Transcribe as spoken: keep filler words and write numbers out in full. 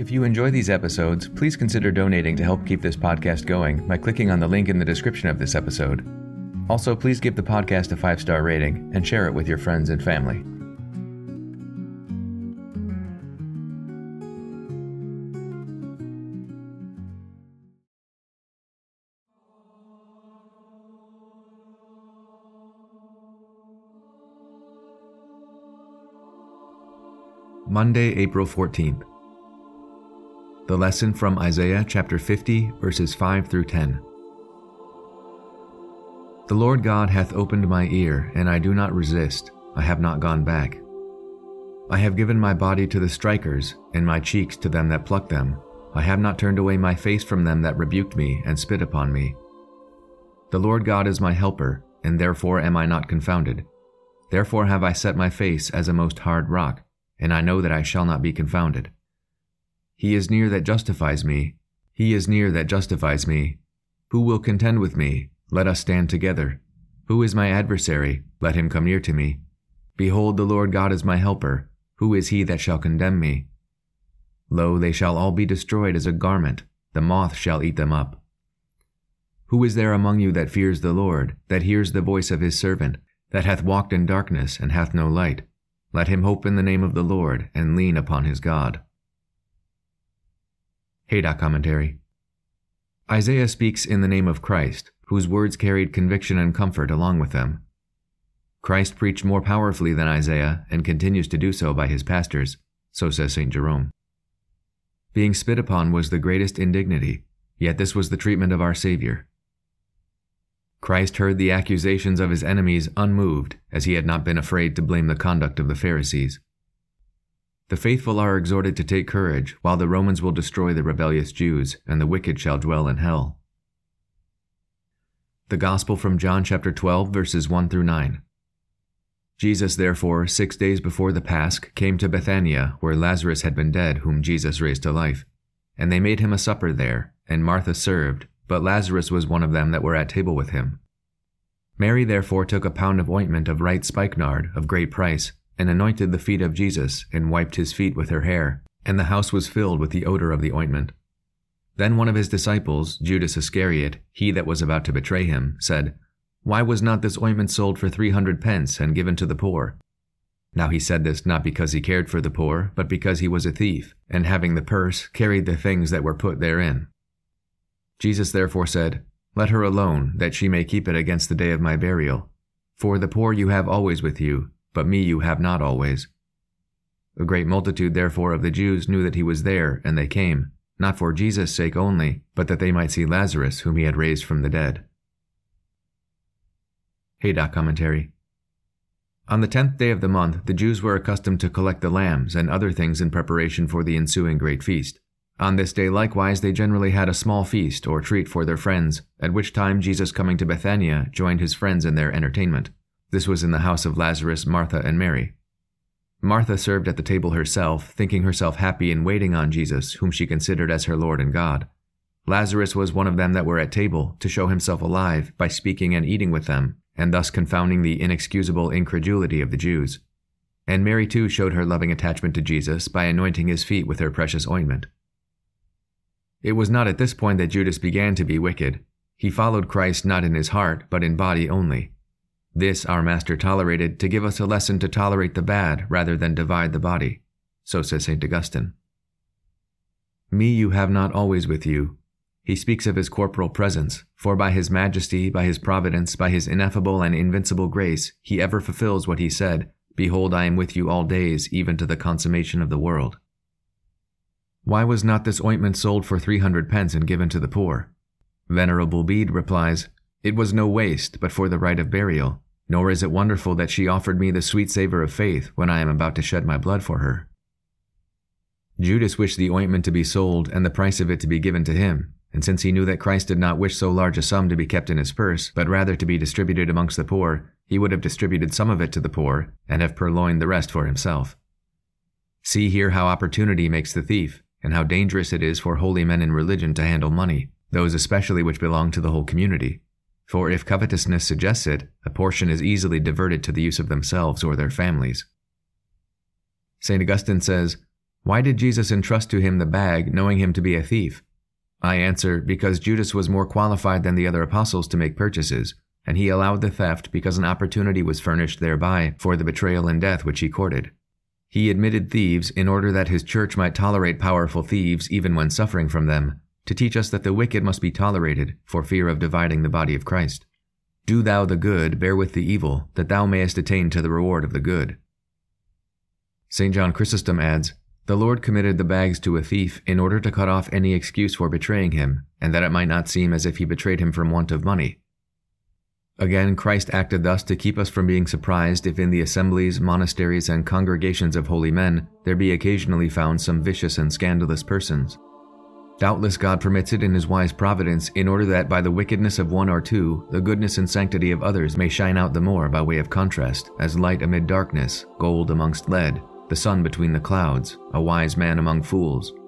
If you enjoy these episodes, please consider donating to help keep this podcast going by clicking on the link in the description of this episode. Also, please give the podcast a five-star rating and share it with your friends and family. Monday, April fourteenth. The lesson from Isaiah chapter fifty, verses five through ten. The Lord God hath opened my ear, and I do not resist, I have not gone back. I have given my body to the strikers, and my cheeks to them that pluck them. I have not turned away my face from them that rebuked me and spit upon me. The Lord God is my helper, and therefore am I not confounded. Therefore have I set my face as a most hard rock, and I know that I shall not be confounded. He is near that justifies me. He is near that justifies me. Who will contend with me? Let us stand together. Who is my adversary? Let him come near to me. Behold, the Lord God is my helper. Who is he that shall condemn me? Lo, they shall all be destroyed as a garment. The moth shall eat them up. Who is there among you that fears the Lord, that hears the voice of his servant, that hath walked in darkness and hath no light? Let him hope in the name of the Lord, and lean upon his God. Haydock Commentary. Isaiah speaks in the name of Christ, whose words carried conviction and comfort along with them. Christ preached more powerfully than Isaiah, and continues to do so by his pastors, so says Saint Jerome. Being spit upon was the greatest indignity, yet this was the treatment of our Savior. Christ heard the accusations of his enemies unmoved, as he had not been afraid to blame the conduct of the Pharisees. The faithful are exhorted to take courage, while the Romans will destroy the rebellious Jews, and the wicked shall dwell in hell. The Gospel from John chapter twelve, verses one through nine. Jesus therefore, six days before the Pasch, came to Bethania, where Lazarus had been dead, whom Jesus raised to life. And they made him a supper there, and Martha served, but Lazarus was one of them that were at table with him. Mary therefore took a pound of ointment of right spikenard, of great price, and anointed the feet of Jesus, and wiped his feet with her hair, and the house was filled with the odor of the ointment. Then one of his disciples, Judas Iscariot, he that was about to betray him, said, Why was not this ointment sold for three hundred pence, and given to the poor? Now he said this not because he cared for the poor, but because he was a thief, and having the purse, carried the things that were put therein. Jesus therefore said, Let her alone, that she may keep it against the day of my burial. For the poor you have always with you, but me you have not always. A great multitude therefore of the Jews knew that he was there, and they came, not for Jesus' sake only, but that they might see Lazarus, whom he had raised from the dead. Haydock Commentary. On the tenth day of the month, the Jews were accustomed to collect the lambs and other things in preparation for the ensuing great feast. On this day likewise they generally had a small feast or treat for their friends, at which time Jesus, coming to Bethania, joined his friends in their entertainment. This was in the house of Lazarus, Martha, and Mary. Martha served at the table herself, thinking herself happy in waiting on Jesus, whom she considered as her Lord and God. Lazarus was one of them that were at table, to show himself alive by speaking and eating with them, and thus confounding the inexcusable incredulity of the Jews. And Mary too showed her loving attachment to Jesus by anointing his feet with her precious ointment. It was not at this point that Judas began to be wicked. He followed Christ not in his heart, but in body only. This our Master tolerated to give us a lesson to tolerate the bad rather than divide the body. So says Saint Augustine. Me you have not always with you. He speaks of his corporal presence, for by his majesty, by his providence, by his ineffable and invincible grace, he ever fulfills what he said, Behold, I am with you all days, even to the consummation of the world. Why was not this ointment sold for three hundred pence and given to the poor? Venerable Bede replies, It was no waste, but for the right of burial, nor is it wonderful that she offered me the sweet savor of faith when I am about to shed my blood for her. Judas wished the ointment to be sold and the price of it to be given to him, and since he knew that Christ did not wish so large a sum to be kept in his purse, but rather to be distributed amongst the poor, he would have distributed some of it to the poor, and have purloined the rest for himself. See here how opportunity makes the thief, and how dangerous it is for holy men in religion to handle money, those especially which belong to the whole community. For if covetousness suggests it, a portion is easily diverted to the use of themselves or their families. Saint Augustine says, Why did Jesus entrust to him the bag, knowing him to be a thief? I answer, because Judas was more qualified than the other apostles to make purchases, and he allowed the theft because an opportunity was furnished thereby for the betrayal and death which he courted. He admitted thieves in order that his church might tolerate powerful thieves even when suffering from them, to teach us that the wicked must be tolerated for fear of dividing the body of Christ. Do thou the good, bear with the evil, that thou mayest attain to the reward of the good. Saint John Chrysostom adds, The Lord committed the bags to a thief in order to cut off any excuse for betraying him, and that it might not seem as if he betrayed him from want of money. Again, Christ acted thus to keep us from being surprised if in the assemblies, monasteries, and congregations of holy men there be occasionally found some vicious and scandalous persons. Doubtless God permits it in his wise providence in order that by the wickedness of one or two, the goodness and sanctity of others may shine out the more by way of contrast, as light amid darkness, gold amongst lead, the sun between the clouds, a wise man among fools,